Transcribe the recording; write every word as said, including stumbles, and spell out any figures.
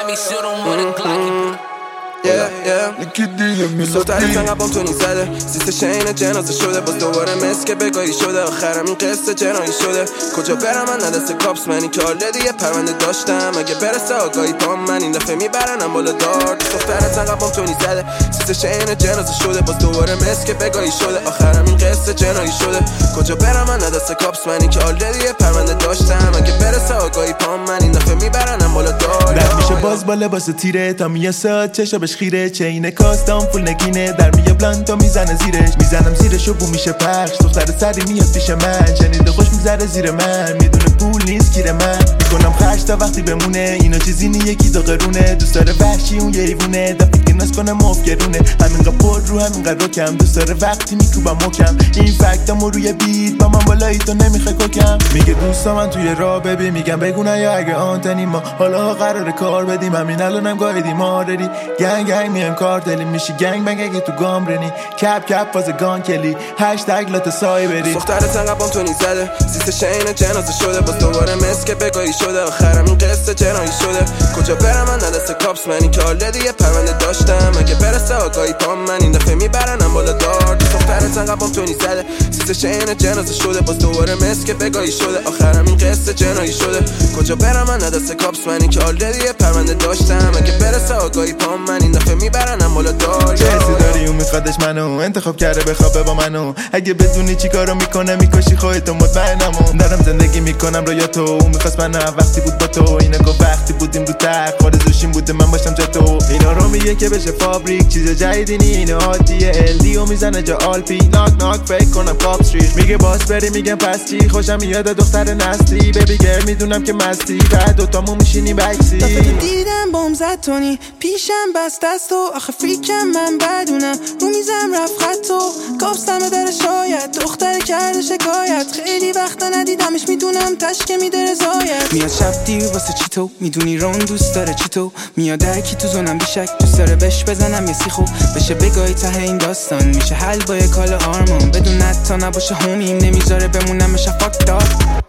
let me shoot him with a Glocky. Yeah, yeah. سوتری تنقبام تو نیزده سیست شین جنازه شده باز دوباره مس که بگاهی شده آخرم این قصه جنایی شده کجا برم من ندست کاپس منی که آلده دیگه پرونده داشتم اگه برسه آگاهی پام من این دفعه میبرنم بالا دار سوتری تنقبام تو نیزده سیست شین جنازه شده باز دوباره مس که بگاهی شده آخرم این قصه جنایی شده کجا برم من ندست کاپس منی که آلده دیگه پرونده داشتم اگه برسه آگاهی پام من این دفعه میبرنم بالا دار رد میشه باز با لباس تیره تا میاد ساعت چشابش خیره چین کاستام فول نگینه در میاد بلانتا میزنه زیرش میزنم زیرش و بو میشه پخش دختر سری میاد پیش من شنیده خوش میگذره زیر من میدونه پول نیست گیر من میکنم خرج تا وقتی بمونه اینا چیزی نی یکی دو قرونه دوست داره وحشی اون یه ایوونه دفعه که ناز کنه مفگرونه همینقدر پر رو همینقدر رکم دوست داره وقتی میکوبم مکم این فکتامو روی بیت با من بالایی تو نمیخوای کوکم میگه دوستا من توی راه ببین میگم بگو نه یا اگه آنتنی ما حالا قراره کار بدیم همین الانم گایدی ما داری گنگ گنگ میام کارتلی میشی گنگ بنگ اگه تو گام رنی کپ کپ واز گان کلی هشتگ لات سایبری دخترت انقبام تو نیزده سیست شین جنازه شده باز دوباره مس که بگاهی شده آخرم این قصه جنایی شده کجا برم من ندست کاپس منی که آلده دیگه پرونده داشتم اگه برسه آگاهی پام من این دفعه میبرنم بالا دار دخترت انقبام تو نیزده سیست شین جنازه شده باز دوباره مس که بگاهی شده آخرم این قصه جنایی شده کجا برم من ندست کاپس منی که آلده دیگه پرونده داشتم اگه برسه آگاهی پام من این دفعه میبرنم بالا دار چه حسی داری اون میخوادش منو انتخاب کرده بخوابه با منو اگه بدونی چی کارو میکنه میکشی خودتو مطمئنم دارم زندگی میکنم رویا تو اون میخواست منو وقتی بود با تو اینا گفت وقتی بودیم رو تخت آرزوشیم بوده من باشم جا تو اینا رو میگه که بشه فابریک چیز جدیدی نی اینا عادیه الدی و میزنه جا آلپی ناک ناک فکر کنم کاپ استریت میگه باس بری میگم پس چی خوشم میاد دختر نسلی بیبی گر میدونم که مستی بعد دوتامون میشینی بکسی دیدم بم زد تونی پیشم بست دست و آخه فریکم من بدونم رو میزم رفت خط و کابستم داره شاید دختر کرده شکایت خیلی وقتا ندیدمش میدونم تشکه میده رضایت میاد شب دیر واسه چی تو میدونی رون دوست داره چی تو میاد هرکی تو زونم بیشک دوست داره بش بزنم یه سیخو بشه بگاهی ته این داستان میشه حل با یه کال آرمان بدون نتا نباشه همیم نمیذاره بمونم بشه فاک دار